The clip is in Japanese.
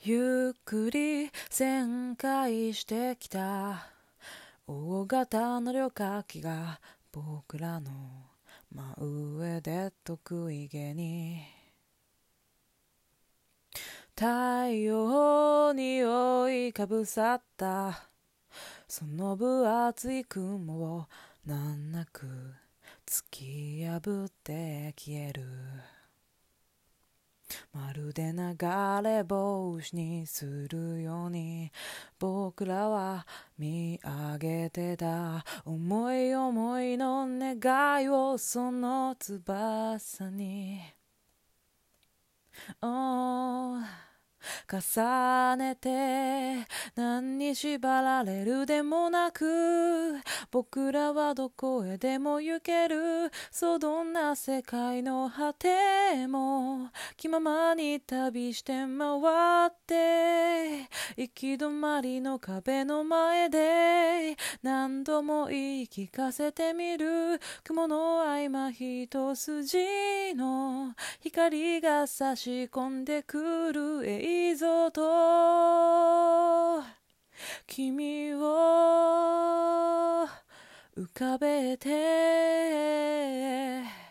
ゆっくり旋回してきた大型の旅客機が僕らの真上で得意げに太陽に覆いかぶさったその分厚い雲を難なく突き破って消えるまるで流れ星にするように僕らは見上げてた思い思いの願いをその翼に、重ねて何に縛られるでもなく僕らはどこへでも行けるそうどんな世界の果ても気ままに旅して回って行き止まりの壁の前で何度も言い聞かせてみる雲の合間一筋の光が差し込んでくる映像と君を浮かべて